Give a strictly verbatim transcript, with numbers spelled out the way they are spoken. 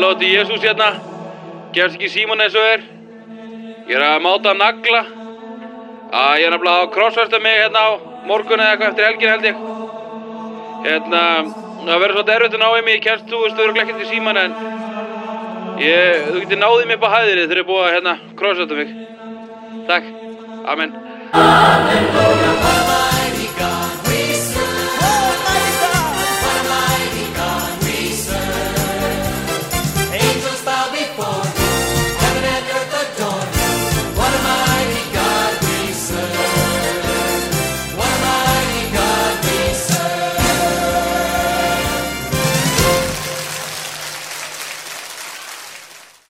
Halló, þetta er Jesús hérna. Gefst ekki síman eins og er. Ég er að máta nagla. Að ég er nefnilega að krossversta mig hérna á morgun eða eitthvað eftir helgin held ég. Hérna, það verður svolítið erfitt að ná í mig. Ég kemst, þú veist, þú eru ekki til síman en ég, þú getur náðið mig upp á hæðri þegar ég er búið að hérna krossversta mig. Takk. Amen. Halleluja.